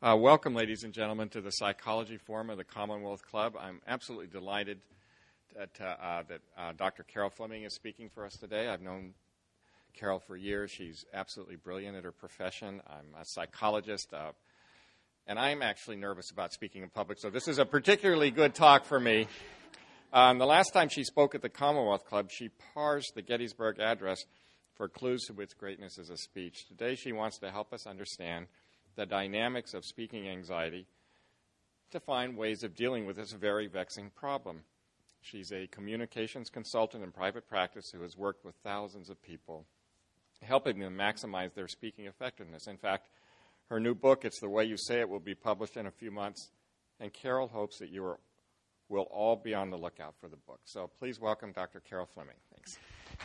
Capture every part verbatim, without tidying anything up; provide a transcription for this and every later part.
Uh, welcome, ladies and gentlemen, to the Psychology Forum of the Commonwealth Club. I'm absolutely delighted that, uh, that uh, Doctor Carol Fleming is speaking for us today. I've known Carol for years. She's absolutely brilliant at her profession. I'm a psychologist, uh, and I'm actually nervous about speaking in public, so this is a particularly good talk for me. Um, the last time she spoke at the Commonwealth Club, she parsed the Gettysburg Address for clues to its greatness as a speech. Today, she wants to help us understand the dynamics of speaking anxiety to find ways of dealing with this very vexing problem. She's a communications consultant in private practice who has worked with thousands of people, helping them maximize their speaking effectiveness. In fact, her new book, It's the Way You Say It, will be published in a few months, and Carol hopes that you are, will all be on the lookout for the book. So please welcome Doctor Carol Fleming. Thanks.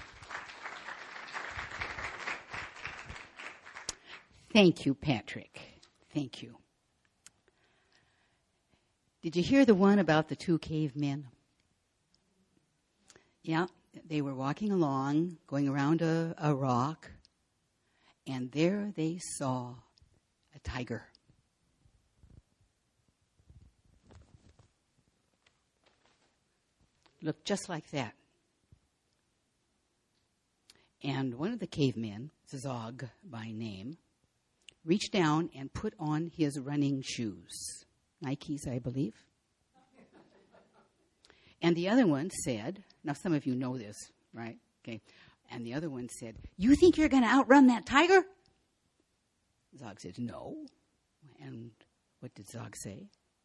Thank you, Patrick. Thank you. Did you hear the one about the two cavemen? Yeah, they were walking along, going around a, a rock, and there they saw a tiger. Looked just like that. And one of the cavemen, Zog by name, reached down and put on his running shoes. Nikes, I believe. And the other one said, now some of you know this, right? Okay. And the other one said, you think you're going to outrun that tiger? Zog said, no. And what did Zog say?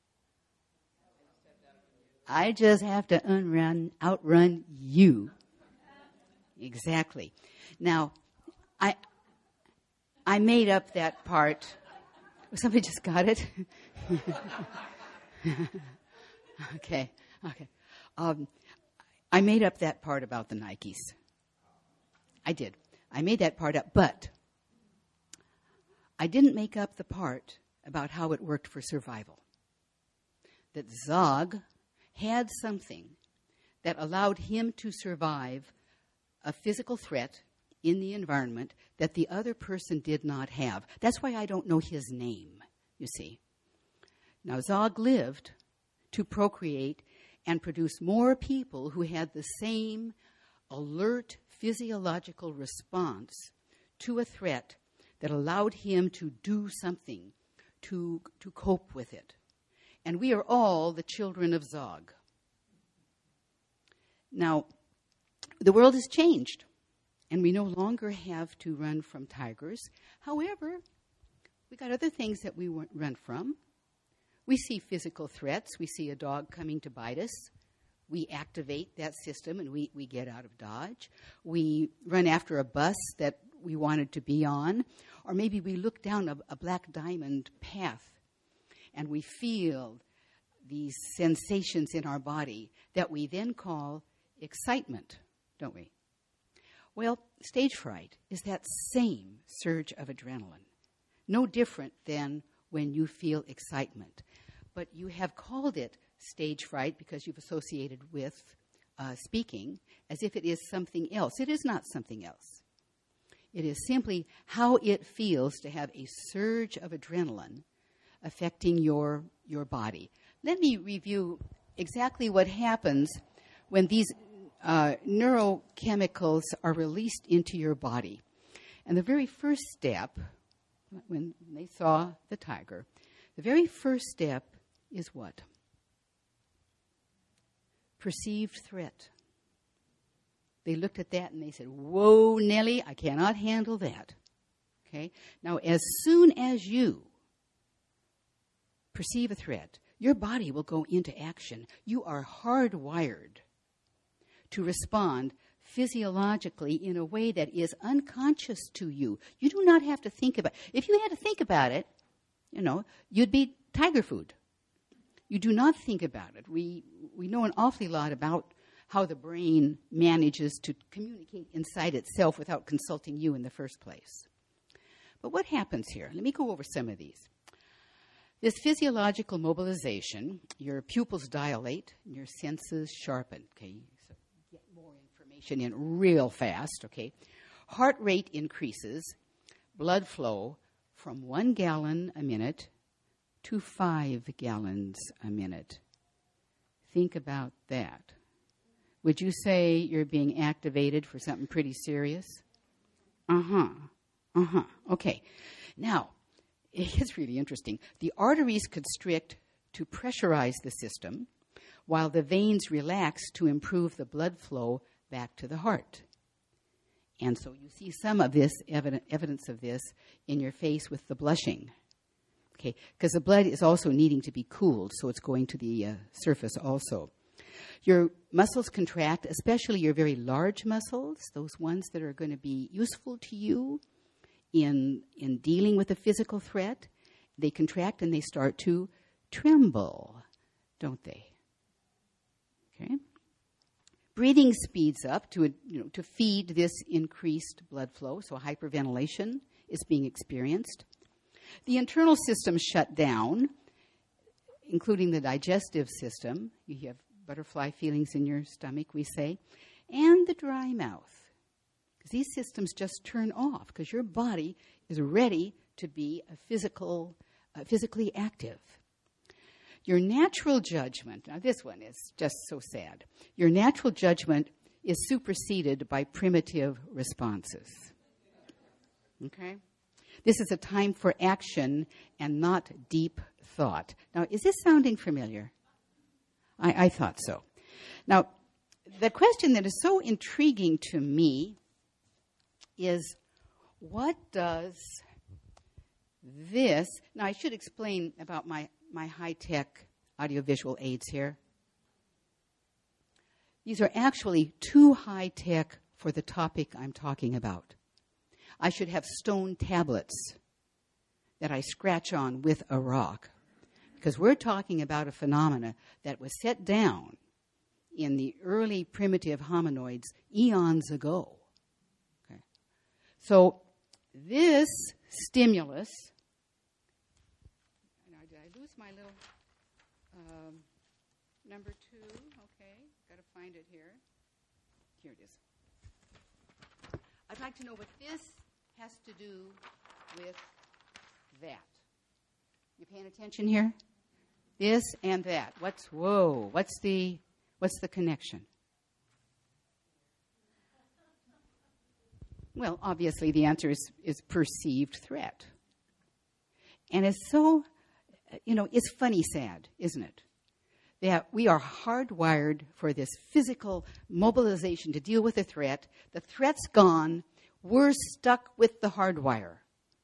I just have to unrun, outrun you. Exactly. Now, I... I made up that part. Somebody just got it? okay, okay. Um, I made up that part about the Nikes. I did. I made that part up, but I didn't make up the part about how it worked for survival. That Zog had something that allowed him to survive a physical threat in the environment that the other person did not have. That's why I don't know his name, you see. Now, Zog lived to procreate and produce more people who had the same alert physiological response to a threat that allowed him to do something to, to cope with it. And we are all the children of Zog. Now, the world has changed. And we no longer have to run from tigers. However, we got other things that we run from. We see physical threats. We see a dog coming to bite us. We activate that system and we, we get out of Dodge. We run after a bus that we wanted to be on. Or maybe we look down a, a black diamond path and we feel these sensations in our body that we then call excitement, don't we? Well, stage fright is that same surge of adrenaline, no different than when you feel excitement. But you have called it stage fright because you've associated with uh, speaking as if it is something else. It is not something else. It is simply how it feels to have a surge of adrenaline affecting your, your body. Let me review exactly what happens when these Uh, neurochemicals are released into your body. And the very first step, when they saw the tiger, the very first step is what? Perceived threat. They looked at that and they said, whoa, Nellie, I cannot handle that. Okay? Now, as soon as you perceive a threat, your body will go into action. You are hardwired to respond physiologically in a way that is unconscious to you. You do not have to think about it. If you had to think about it, you know, you'd be tiger food. You do not think about it. We we know an awfully lot about how the brain manages to communicate inside itself without consulting you in the first place. But what happens here? Let me go over some of these. This physiological mobilization, your pupils dilate, and your senses sharpen, okay? In real fast, okay? Heart rate increases, blood flow from one gallon a minute to five gallons a minute. Think about that. Would you say you're being activated for something pretty serious? Uh-huh. Uh-huh. Okay. Now, it's really interesting. The arteries constrict to pressurize the system, while the veins relax to improve the blood flow back to the heart. And so you see some of this evident, evidence of this in your face with the blushing. Okay, because the blood is also needing to be cooled, so it's going to the uh, surface also. Your muscles contract, especially your very large muscles, those ones that are going to be useful to you in, in dealing with a physical threat. They contract and they start to tremble, don't they? Okay. Breathing speeds up to, you know, to feed this increased blood flow, so hyperventilation is being experienced. The internal systems shut down, including the digestive system. You have butterfly feelings in your stomach, we say, and the dry mouth. Because these systems just turn off because your body is ready to be a physical, uh, physically active. Your natural judgment, now this one is just so sad. Your natural judgment is superseded by primitive responses. Okay? This is a time for action and not deep thought. Now, is this sounding familiar? I, I thought so. Now, the question that is so intriguing to me is, what does this... Now, I should explain about my, my high-tech audiovisual aids here. These are actually too high-tech for the topic I'm talking about. I should have stone tablets that I scratch on with a rock, because we're talking about a phenomena that was set down in the early primitive hominoids eons ago. Okay. So this stimulus, now, did I lose my little um, number two? Okay, got to find it here. Here it is. I'd like to know what this has to do with that. You paying attention here? This and that. What's whoa? What's the what's the connection? Well, obviously the answer is, is perceived threat. And it's so, you know, it's funny sad, isn't it? That we are hardwired for this physical mobilization to deal with a threat. The threat's gone. We're stuck with the hardwire.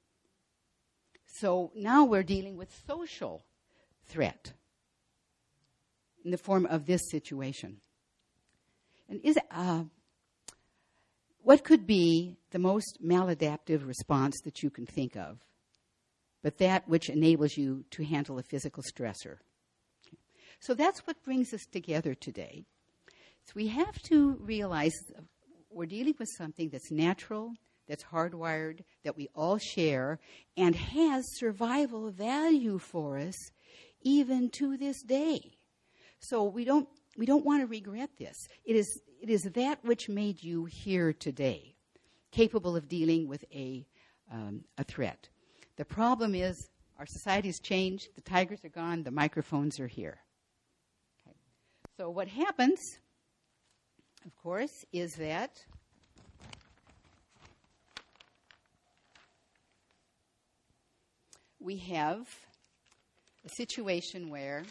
So now we're dealing with social threat in the form of this situation. And is uh, what could be the most maladaptive response that you can think of, but that which enables you to handle a physical stressor? So that's what brings us together today. So we have to realize we're dealing with something that's natural, that's hardwired, that we all share, and has survival value for us even to this day. So we don't we don't want to regret this. It is it is that which made you here today, capable of dealing with a um, a threat. The problem is our society's changed. The tigers are gone. The microphones are here. Okay. So what happens, of course, is that we have a situation where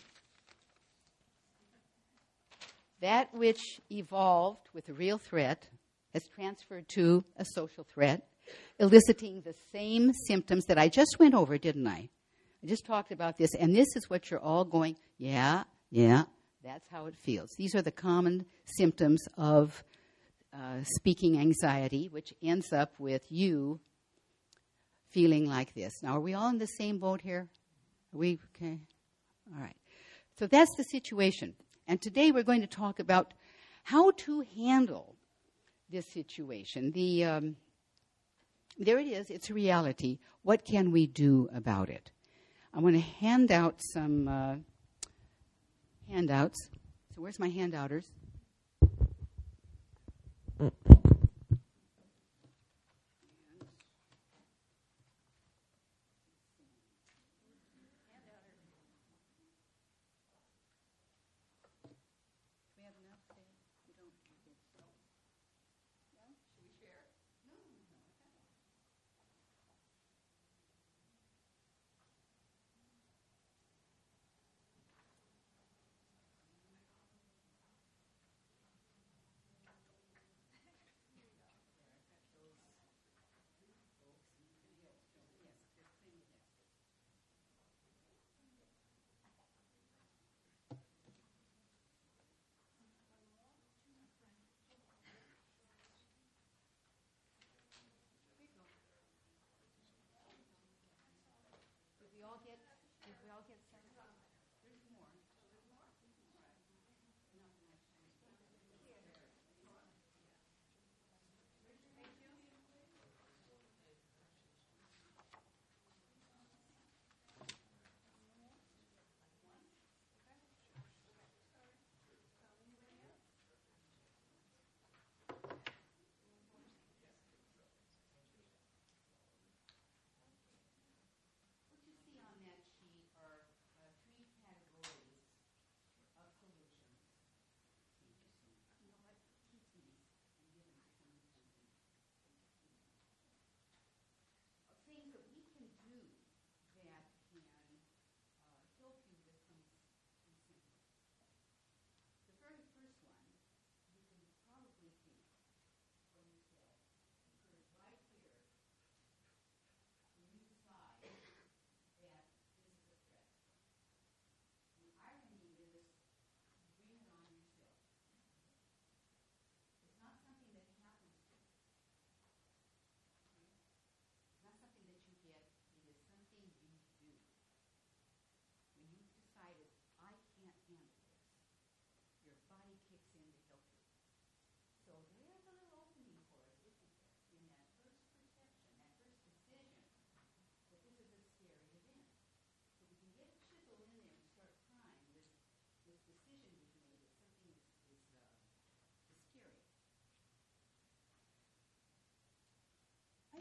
that which evolved with a real threat has transferred to a social threat, eliciting the same symptoms that I just went over, didn't I? I just talked about this, and this is what you're all going, yeah, yeah, that's how it feels. These are the common symptoms of uh, speaking anxiety, which ends up with you feeling like this. Now, are we all in the same boat here? Are we okay? All right. So that's the situation. And today we're going to talk about how to handle this situation. The um, there it is. It's a reality. What can we do about it? I want to hand out some uh, handouts. So where's my handouters?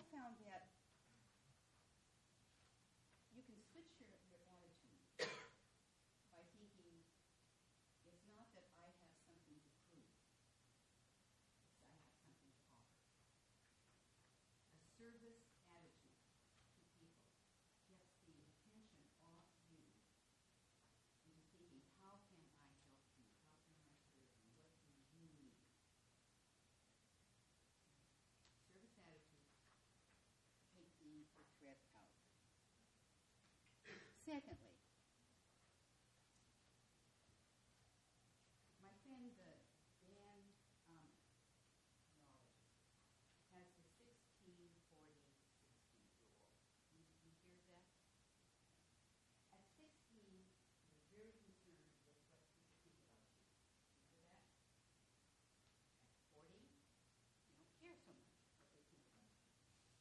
found that you can switch your, your attitude by thinking, it's not that I have something to prove, it's I have something to offer. A service attitude to people gets the attention off you into thinking, how can I help you? How can I serve you? What do you need? Service attitude, take the threat out. Secondly, my friend uh, Dan um, Knowledge has the sixteen forty sixty rule. You, you hear that? At sixteen, you're very concerned with what people think about you. You hear that? At forty, you don't care so much what they think about you.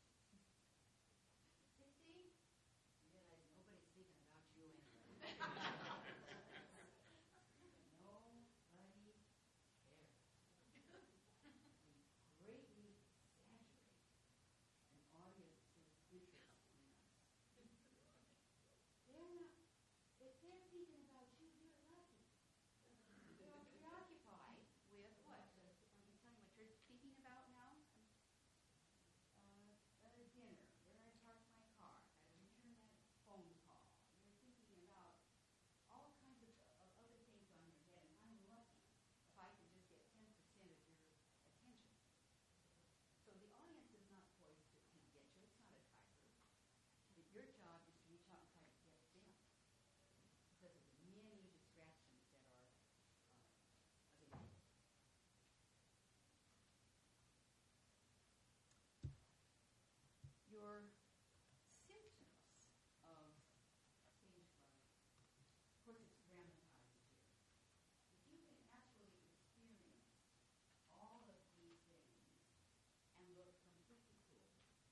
At sixty, you realize nobody's thinking about you anyway. Nobody cares. We greatly exaggerate an audience's interest in us. They're not, if they're thinking about you, you're lucky. You're preoccupied with what? Uh, I'm telling you what you're thinking about now? Uh, uh, dinner, where I park my car, how to return that phone call. You're thinking about all kinds of uh, other things on your head, and I'm lucky if I can just get ten percent of your attention. So the audience is not poised to, to get you. It's not a tiger. But your job is to reach out and try to get them because of the many distractions that are uh, available. Your symptoms of stage fright, of course, it's dramatized here. If you can actually experience all of these things and look completely cool,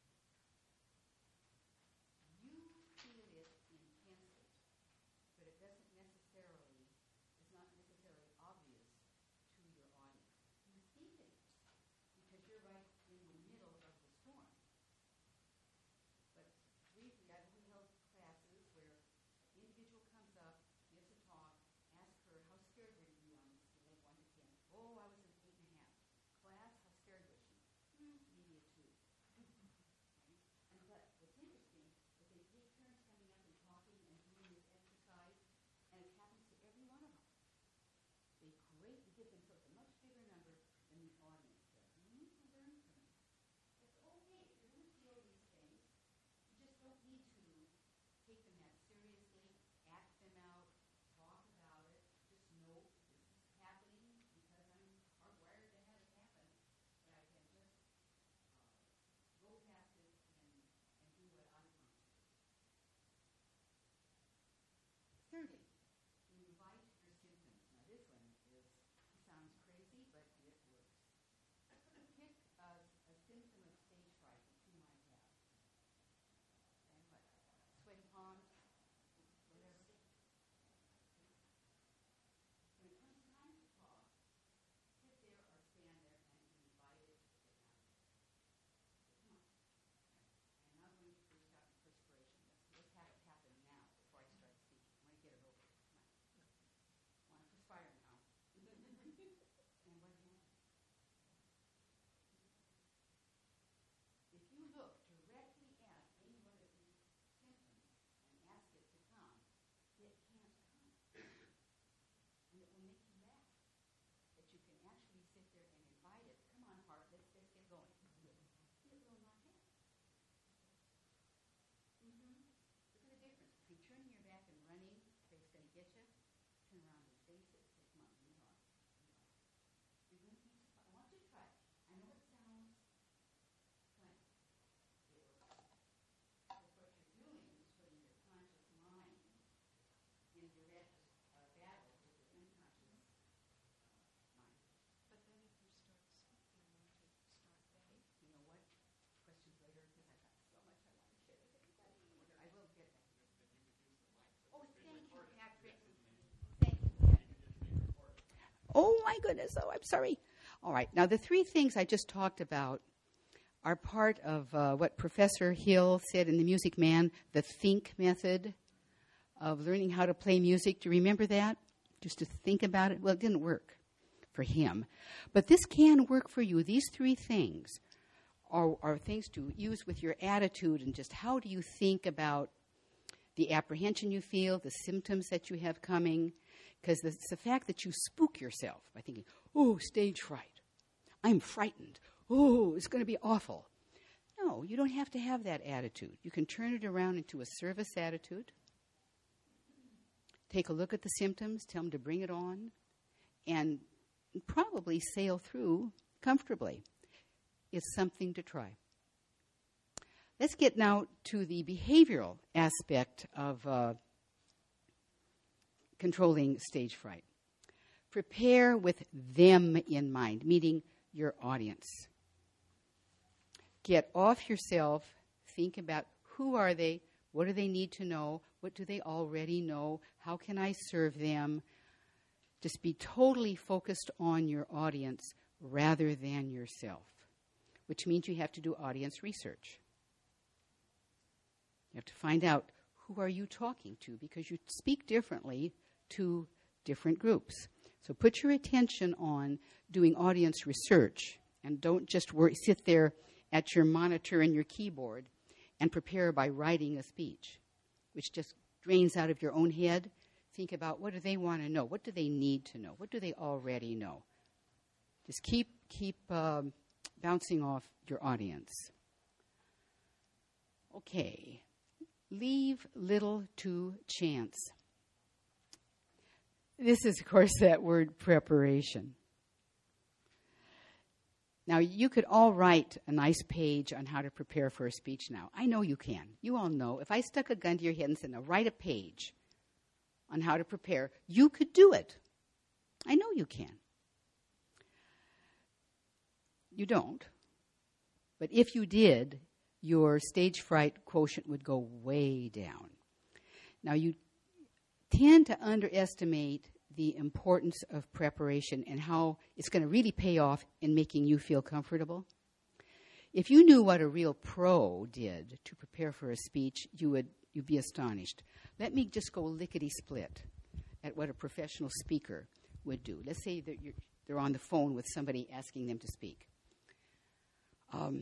you feel it intensely, but it doesn't necessarily, it's not necessarily obvious to your audience. You think it is because you're right in the middle of the storm. But briefly, I've held classes where an individual comes up, gives a talk, asks her, how scared were you on a scale of one to ten? Oh, I was an eight and a half. Class, how scared was she? Hmm, maybe a two. Okay? And but what's interesting is they take turns coming up and talking and doing this exercise, and it happens to every one of them. They greatly give themselves a much bigger number than the audience does. You need to learn from it. It's okay if you're going to feel these things. You just don't need to take them that seriously, act them out, talk about it. Just know this is happening because I'm hardwired to have it happen. But I can just uh, go past it and, and do what I want to do. Thirdly, invite your symptoms. Now this one is sounds crazy, but it works. Pick a, a symptom of stage fright that you might have. And what? Sweaty palms, whatever. When it comes time to talk, sit there or stand there and invite it to happen. Come on. I'm not going to burst out in perspiration. Let's, let's have it happen now before I start speaking. I want to get it over. Come on. I want to perspire now. And what happened? If you look directly at any one of these symptoms and ask it to come, it can't come. And it will make you laugh. That you can actually sit there and invite it. Come on, heart, let's, let's get going. It will not happen. Mm-hmm. Look at the difference between turning your back and running, if it's going to get you. Turn around and face it. Say, come on, move on. You're going to be surprised. I want you to try it. I know it sounds funny. It works. Because what you're doing is putting your conscious mind in direct uh, battle with your unconscious uh, mind. But then if you start speaking, you want to start there. You know what? Questions later, because I've got so much I want to share with everybody. I will get that. Oh, thank you, Patrick. Thank you, Patrick. Oh, my goodness. Oh, I'm sorry. All right. Now, the three things I just talked about are part of uh, what Professor Hill said in The Music Man, the think method of learning how to play music. Do you remember that? Just to think about it? Well, it didn't work for him. But this can work for you. These three things are, are things to use with your attitude and just how do you think about the apprehension you feel, the symptoms that you have coming, because it's the fact that you spook yourself by thinking, oh, stage fright. I'm frightened. Oh, it's going to be awful. No, you don't have to have that attitude. You can turn it around into a service attitude. Take a look at the symptoms, tell them to bring it on, and probably sail through comfortably. It's something to try. Let's get now to the behavioral aspect of uh, controlling stage fright. Prepare with them in mind, meaning your audience. Get off yourself, think about who are they, what do they need to know, what do they already know, how can I serve them. Just be totally focused on your audience rather than yourself, which means you have to do audience research. You have to find out who are you talking to because you speak differently to different groups. So put your attention on doing audience research and don't just work, sit there at your monitor and your keyboard and prepare by writing a speech, which just drains out of your own head. Think about what do they want to know? What do they need to know? What do they already know? Just keep, keep um, bouncing off your audience. Okay. Leave little to chance. This is, of course, that word preparation. Now, you could all write a nice page on how to prepare for a speech now. I know you can. You all know. If I stuck a gun to your head and said, now write a page on how to prepare, you could do it. I know you can. You don't. But if you did, your stage fright quotient would go way down. Now, you tend to underestimate the importance of preparation and how it's going to really pay off in making you feel comfortable. If you knew what a real pro did to prepare for a speech, you would you'd be astonished. Let me just go lickety-split at what a professional speaker would do. Let's say that you're, they're on the phone with somebody asking them to speak. Um,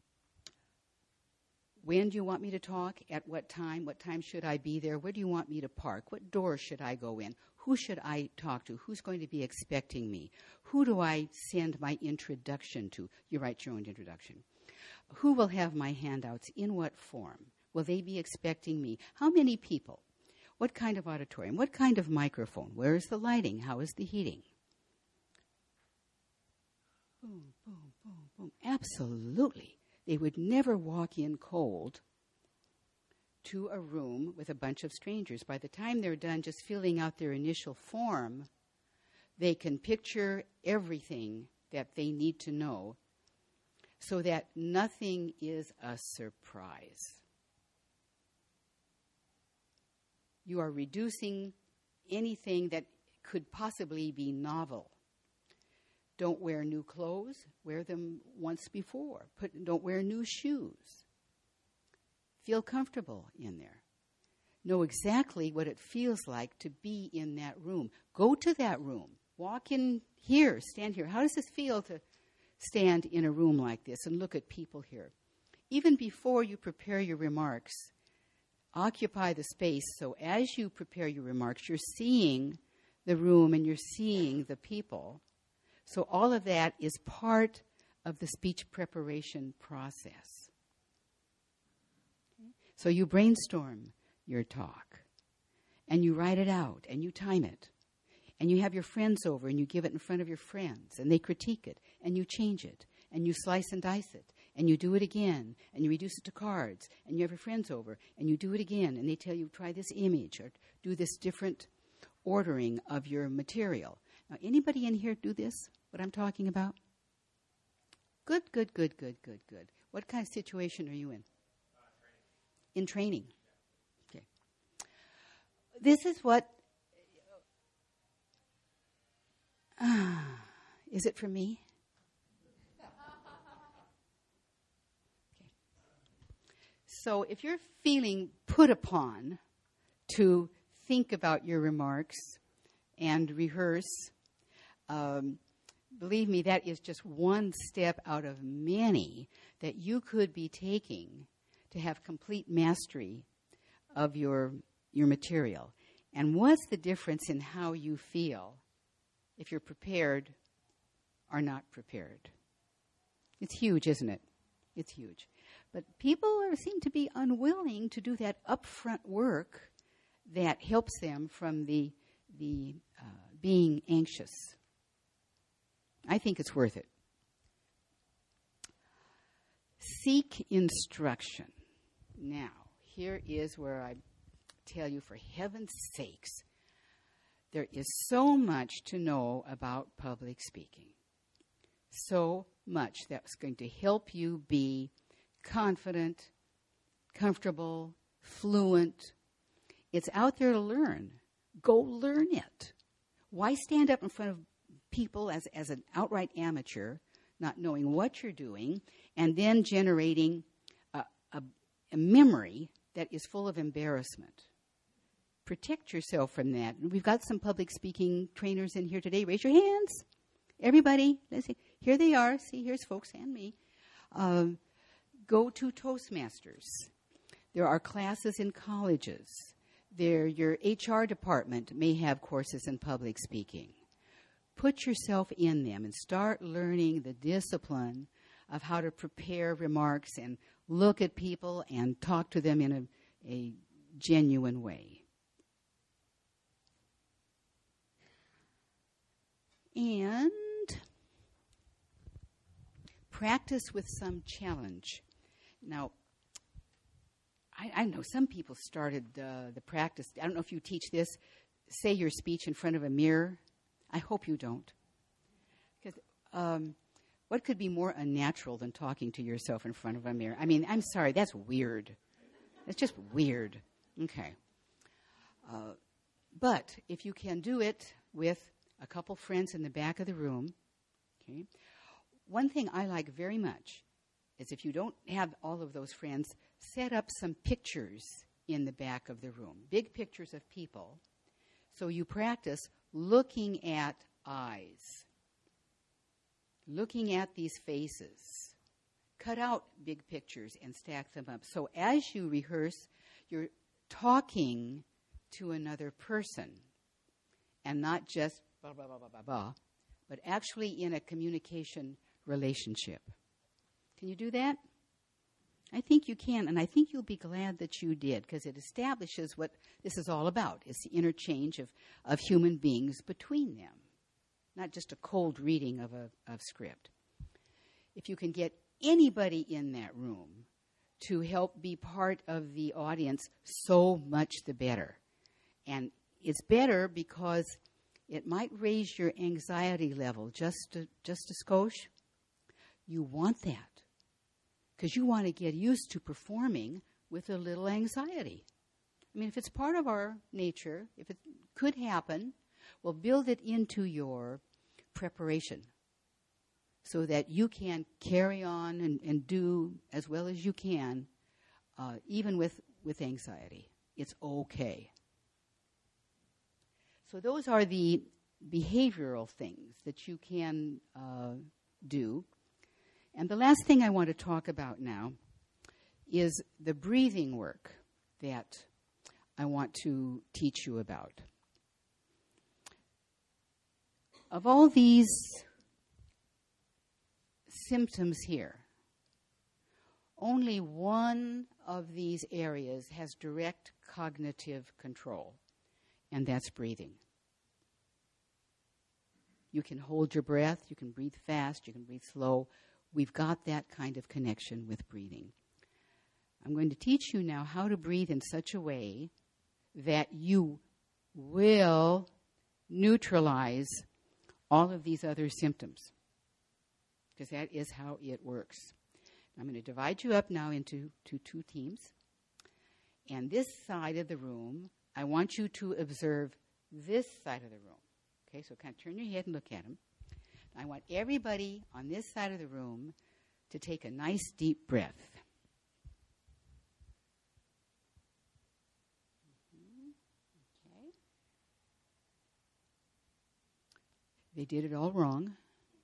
When do you want me to talk? At what time? What time should I be there? Where do you want me to park? What door should I go in? Who should I talk to? Who's going to be expecting me? Who do I send my introduction to? You write your own introduction. Who will have my handouts? In what form? Will they be expecting me? How many people? What kind of auditorium? What kind of microphone? Where is the lighting? How is the heating? Boom, boom, boom, boom. Absolutely. They would never walk in cold to a room with a bunch of strangers. By the time they're done just filling out their initial form, they can picture everything that they need to know so that nothing is a surprise. You are reducing anything that could possibly be novel. Don't wear new clothes. Wear them once before. Put, don't wear new shoes. Feel comfortable in there. Know exactly what it feels like to be in that room. Go to that room. Walk in here. Stand here. How does this feel to stand in a room like this and look at people here? Even before you prepare your remarks, occupy the space so as you prepare your remarks, you're seeing the room and you're seeing the people. So all of that is part of the speech preparation process. Okay? So you brainstorm your talk, and you write it out, and you time it. And you have your friends over, and you give it in front of your friends, and they critique it, and you change it, and you slice and dice it, and you do it again, and you reduce it to cards, and you have your friends over, and you do it again, and they tell you, try this image, or do this different ordering of your material. Now, anybody in here do this, what I'm talking about? Good, good, good, good, good, good. What kind of situation are you in? Uh, training. In training. Okay. This is what... Uh, is it for me? So if you're feeling put upon to think about your remarks and rehearse, um, believe me, that is just one step out of many that you could be taking to have complete mastery of your your material. And what's the difference in how you feel if you're prepared or not prepared? It's huge, isn't it? It's huge. But people are, seem to be unwilling to do that upfront work that helps them from the the uh, being anxious. I think it's worth it. Seek instruction. Now, here is where I tell you, for heaven's sakes, there is so much to know about public speaking. So much that's going to help you be confident, comfortable, fluent. It's out there to learn. Go learn it. Why stand up in front of people as, as an outright amateur, not knowing what you're doing, and then generating a, a, a memory that is full of embarrassment? Protect yourself from that. We've got some public speaking trainers in here today. Raise your hands. Everybody, let's see. Here they are. See, here's folks and me. Um, go to Toastmasters. There are classes in colleges. There, your H R department may have courses in public speaking. Put yourself in them and start learning the discipline of how to prepare remarks and look at people and talk to them in a, a genuine way. And practice with some challenge. Now, I, I know some people started uh, the practice. I don't know if you teach this. Say your speech in front of a mirror. I hope you don't. Because um, what could be more unnatural than talking to yourself in front of a mirror? I mean, I'm sorry, that's weird. That's just weird. Okay. Uh, but if you can do it with a couple friends in the back of the room, okay. One thing I like very much is if you don't have all of those friends, set up some pictures in the back of the room, big pictures of people, so you practice looking at eyes, looking at these faces. Cut out big pictures and stack them up. So as you rehearse, you're talking to another person and not just blah, blah, blah, blah, blah, blah, but actually in a communication relationship. Can you do that? I think you can, and I think you'll be glad that you did, because it establishes what this is all about. It's the interchange of, of human beings between them, not just a cold reading of a of script. If you can get anybody in that room to help be part of the audience, so much the better. And it's better because it might raise your anxiety level just a, just a skosh. You want that because you want to get used to performing with a little anxiety. I mean, if it's part of our nature, if it could happen, well, build it into your preparation so that you can carry on and, and do as well as you can, uh, even with, with anxiety. It's okay. So those are the behavioral things that you can uh, do. And the last thing I want to talk about now is the breathing work that I want to teach you about. Of all these symptoms here, only one of these areas has direct cognitive control, and that's breathing. You can hold your breath, you can breathe fast, you can breathe slow. We've got that kind of connection with breathing. I'm going to teach you now how to breathe in such a way that you will neutralize all of these other symptoms, because that is how it works. I'm going to divide you up now into to two teams. And this side of the room, I want you to observe this side of the room. Okay, so kind of turn your head and look at them. I want everybody on this side of the room to take a nice deep breath. They did it all wrong.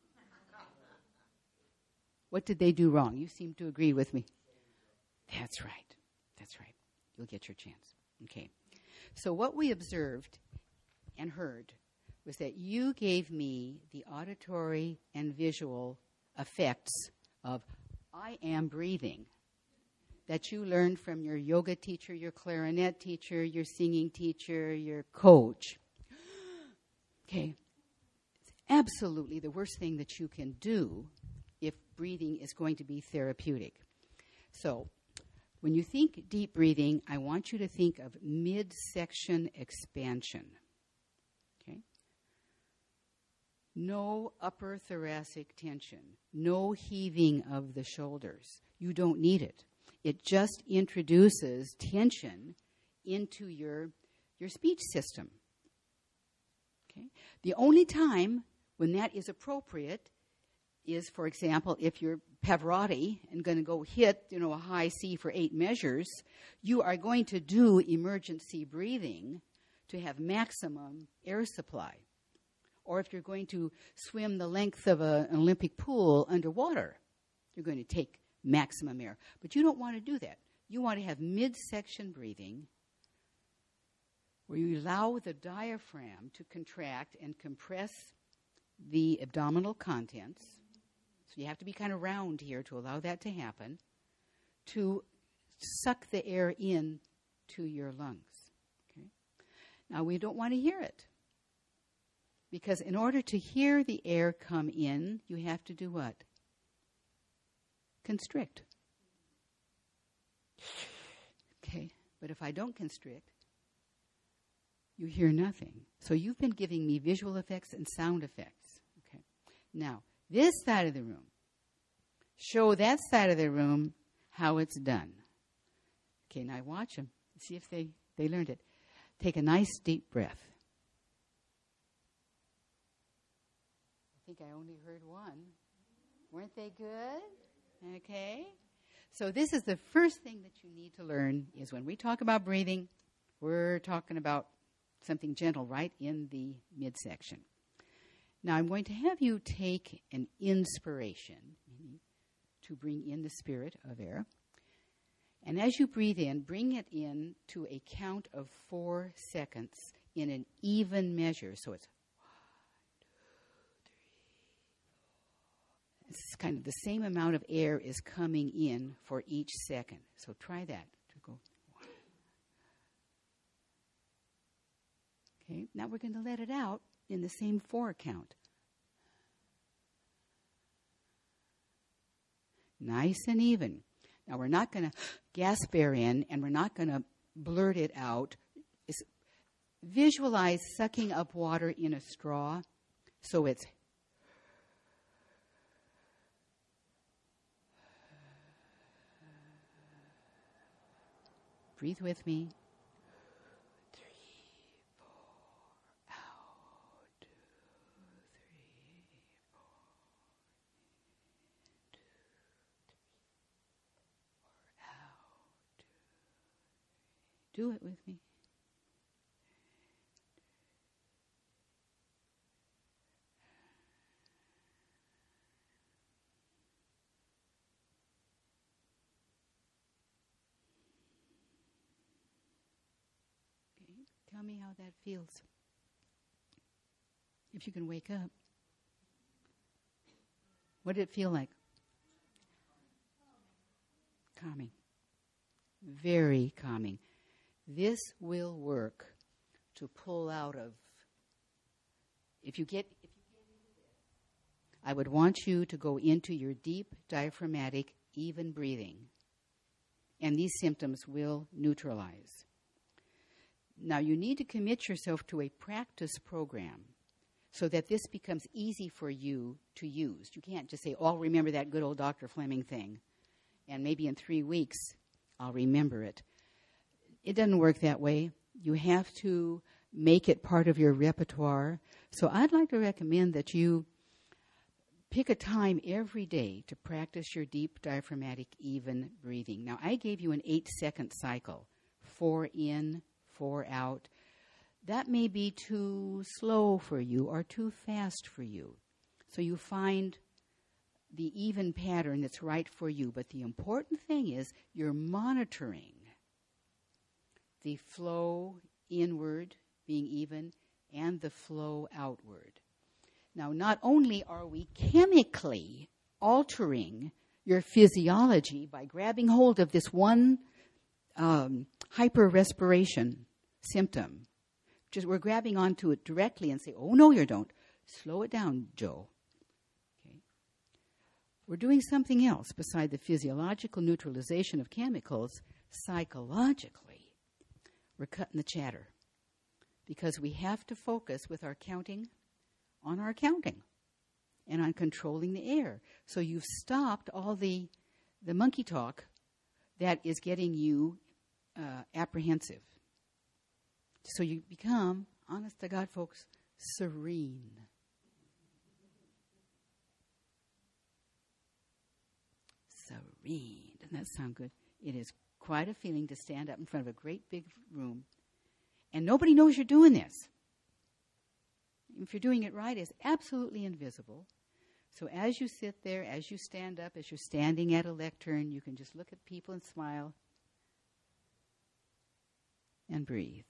What did they do wrong? You seem to agree with me. That's right. That's right. You'll get your chance. Okay. So what we observed and heard was that you gave me the auditory and visual effects of I am breathing that you learned from your yoga teacher, your clarinet teacher, your singing teacher, your coach. Okay. It's absolutely the worst thing that you can do if breathing is going to be therapeutic. So, when you think deep breathing, I want you to think of midsection expansion. Okay? No upper thoracic tension. No heaving of the shoulders. You don't need it. It just introduces tension into your, your speech system. Okay? The only time when that is appropriate is, for example, if you're Pavarotti and going to go hit, you know, a high C for eight measures, you are going to do emergency breathing to have maximum air supply. Or if you're going to swim the length of a, an Olympic pool underwater, you're going to take maximum air. But you don't want to do that. You want to have midsection breathing where you allow the diaphragm to contract and compress the abdominal contents. So you have to be kind of round here to allow that to happen, to suck the air in to your lungs. Okay? Now, we don't want to hear it. Because in order to hear the air come in, you have to do what? Constrict. Okay, but if I don't constrict, you hear nothing. So you've been giving me visual effects and sound effects. Okay. Now, this side of the room, show that side of the room how it's done. Okay, now watch them. See if they, they learned it. Take a nice deep breath. I think I only heard one. Weren't they good? Okay. So this is the first thing that you need to learn is when we talk about breathing, we're talking about something gentle right in the midsection. Now I'm going to have you take an inspiration to bring in the spirit of air. And as you breathe in, bring it in to a count of four seconds in an even measure. So it's It's kind of the same amount of air is coming in for each second. So try that to go. Okay, now we're going to let it out in the same four count. Nice and even. Now we're not going to gasp air in and we're not going to blurt it out. It's, visualize sucking up water in a straw. So it's breathe with me. Three, four, out. Two, three, four. Two, three, four, out. Two, do it with me. Tell me how that feels. If you can wake up. What did it feel like? Calming. Very calming. This will work to pull out of, if you get, if you get into this, I would want you to go into your deep diaphragmatic, even breathing. And these symptoms will neutralize. Now, you need to commit yourself to a practice program so that this becomes easy for you to use. You can't just say, oh, I'll remember that good old Doctor Fleming thing, and maybe in three weeks I'll remember it. It doesn't work that way. You have to make it part of your repertoire. So I'd like to recommend that you pick a time every day to practice your deep diaphragmatic even breathing. Now, I gave you an eight-second cycle, four in, four out. that may be too slow for you or too fast for you. So you find the even pattern that's right for you. But the important thing is you're monitoring the flow inward being even and the flow outward. Now, not only are we chemically altering your physiology by grabbing hold of this one um, hyperrespiration symptom, just we're grabbing onto it directly and say, oh, no, you don't. Slow it down, Joe. Okay. We're doing something else beside the physiological neutralization of chemicals. Psychologically, we're cutting the chatter because we have to focus with our counting on our counting and on controlling the air. So you've stopped all the, the monkey talk that is getting you uh, apprehensive. So you become, honest to God, folks, serene. Serene. Doesn't that sound good? It is quite a feeling to stand up in front of a great big room, and nobody knows you're doing this. If you're doing it right, it's absolutely invisible. So as you sit there, as you stand up, as you're standing at a lectern, you can just look at people and smile and breathe.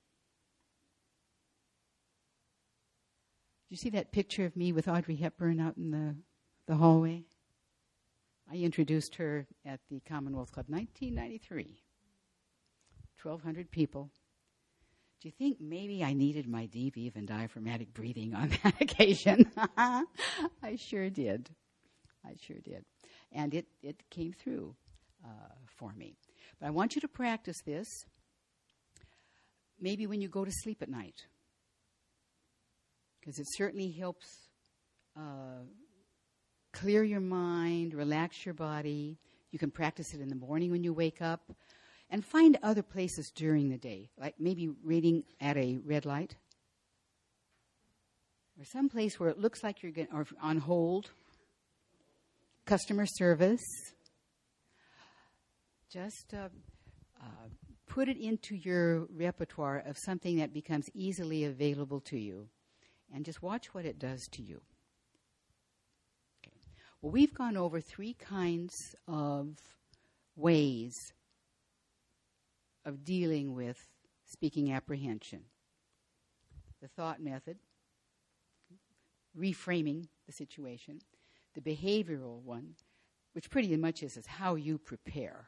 Do you see that picture of me with Audrey Hepburn out in the, the hallway? I introduced her at the Commonwealth Club, nineteen ninety-three. twelve hundred people. Do you think maybe I needed my deep, even diaphragmatic breathing on that occasion? I sure did. I sure did. And it, it came through uh, for me. But I want you to practice this maybe when you go to sleep at night, because it certainly helps uh, clear your mind, relax your body. You can practice it in the morning when you wake up. And find other places during the day, like maybe reading at a red light, or some place where it looks like you're going, or on hold, customer service. Just uh, uh, put it into your repertoire of something that becomes easily available to you, and just watch what it does to you. Okay. Well, we've gone over three kinds of ways of dealing with speaking apprehension. The thought method, reframing the situation. The behavioral one, which pretty much is, is how you prepare.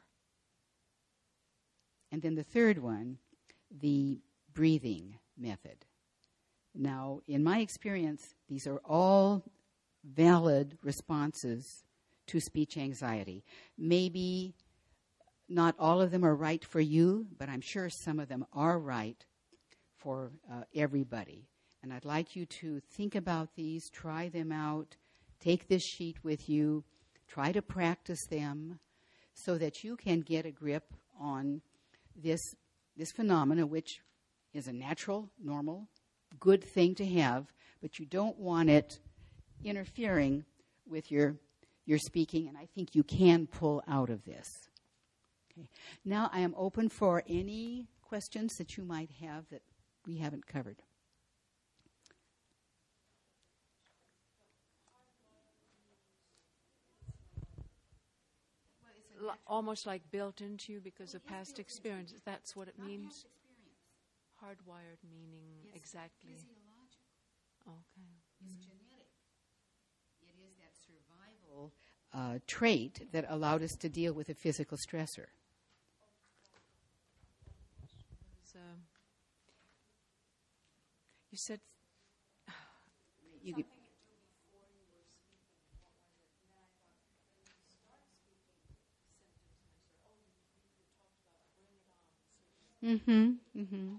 And then the third one, the breathing method. Now, in my experience, these are all valid responses to speech anxiety. Maybe not all of them are right for you, but I'm sure some of them are right for uh, everybody. And I'd like you to think about these, try them out, take this sheet with you, try to practice them so that you can get a grip on this, this phenomena, which is a natural, normal, good thing to have, but you don't want it interfering with your, your speaking, and I think you can pull out of this. Okay. Now I am open for any questions that you might have that we haven't covered. L- almost like built into you because of past experience. That's what it means? Hardwired meaning exactly. Physiological. Okay. It's genetic. It is that survival uh, trait that allowed us to deal with a physical stressor. So, you said You could, mm-hmm, mm-hmm.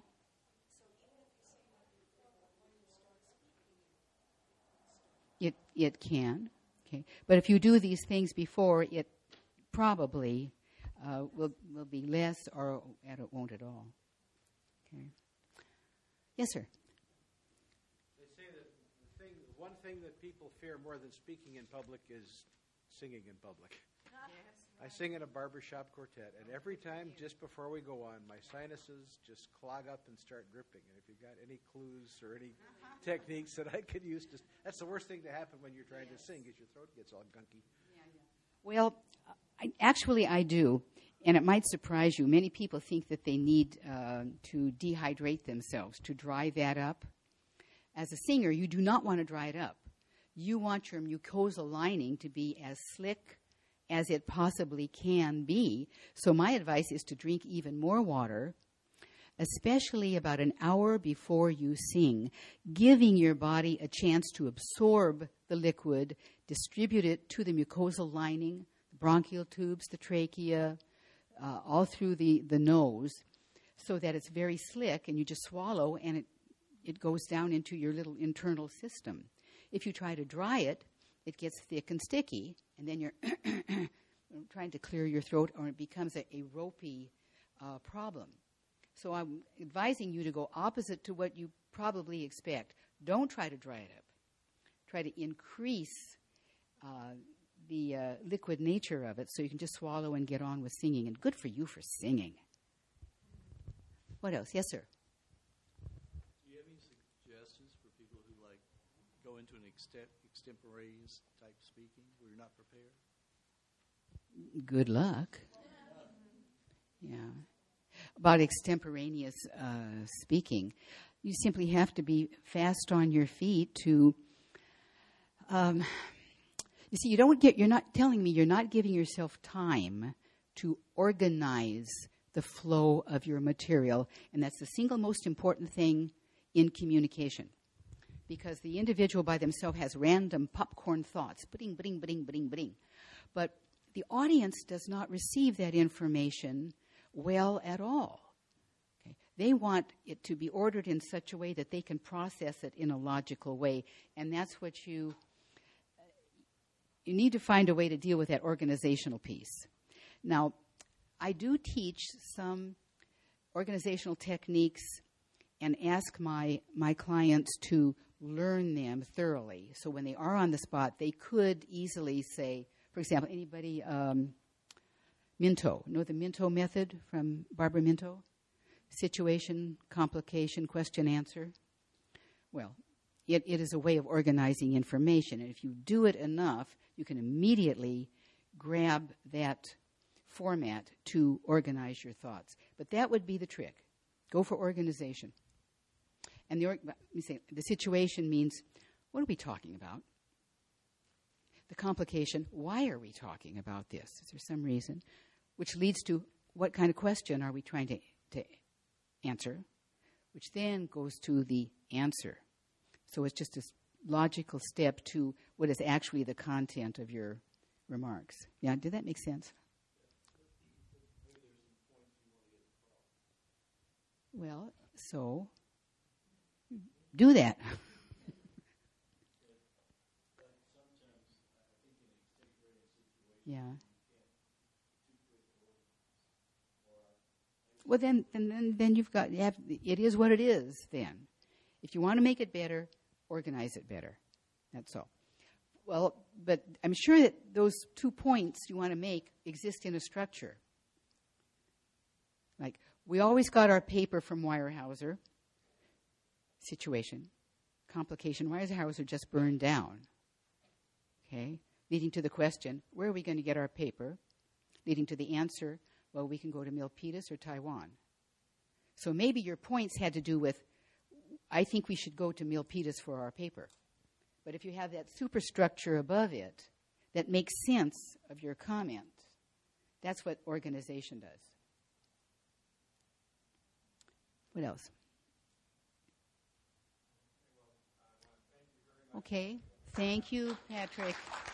It it can, okay. But if you do these things before, it probably uh, will will be less, or it won't at all. Okay. Yes, sir. They say that the thing, one thing that people fear more than speaking in public is singing in public. Yes. I sing in a barbershop quartet, and every time just before we go on, my sinuses just clog up and start dripping. And if you've got any clues or any techniques that I could use, just that's the worst thing to happen when you're trying to sing, is your throat gets all gunky. Well, I, actually, I do, and it might surprise you. Many people think that they need uh, to dehydrate themselves, to dry that up. As a singer, you do not want to dry it up. You want your mucosal lining to be as slick as it possibly can be. So my advice is to drink even more water, especially about an hour before you sing, giving your body a chance to absorb the liquid, distribute it to the mucosal lining, the bronchial tubes, the trachea, uh, all through the, the nose, so that it's very slick and you just swallow and it, it goes down into your little internal system. If you try to dry it, it gets thick and sticky, and then you're trying to clear your throat, or it becomes a, a ropey uh, problem. So I'm advising you to go opposite to what you probably expect. Don't try to dry it up. Try to increase uh, the uh, liquid nature of it so you can just swallow and get on with singing. And good for you for singing. What else? Yes, sir. Do you have any suggestions for people who like go into an extem- extemporaneous type speaking where you're not prepared? Good luck. Yeah. About extemporaneous uh, speaking, you simply have to be fast on your feet to. Um, you see, you don't get. You're not telling me you're not giving yourself time to organize the flow of your material, and that's the single most important thing in communication. Because the individual by themselves has random popcorn thoughts, bing, bing, bing, bing, bing. But the audience does not receive that information well at all. Okay? They want it to be ordered in such a way that they can process it in a logical way. And that's what you, you need to find a way to deal with that organizational piece. Now, I do teach some organizational techniques and ask my, my clients to learn them thoroughly. So when they are on the spot, they could easily say, for example, anybody, um, Minto, know the Minto method from Barbara Minto? Situation, complication, question, answer. Well, it, it is a way of organizing information. And if you do it enough, you can immediately grab that format to organize your thoughts. But that would be the trick. Go for organization. And the, let me say, the situation means, what are we talking about? The complication, why are we talking about this? Is there some reason? Which leads to, what kind of question are we trying to, to answer? Which then goes to the answer. So it's just a logical step to what is actually the content of your remarks. Yeah, did that make sense? Well, so do that. Yeah. Well, then, then, then, then you've got, you have, it is what it is, then. If you want to make it better, organize it better. That's all. Well, but I'm sure that those two points you want to make exist in a structure. Like, we always got our paper from Weyerhaeuser. Situation. Complication. Weyerhaeuser just burned down. Okay? Leading to the question, where are we going to get our paper? Leading to the answer, well, we can go to Milpitas or Taiwan. So maybe your points had to do with, I think we should go to Milpitas for our paper. But if you have that superstructure above it that makes sense of your comment, that's what organization does. What else? Okay. Thank you, Patrick.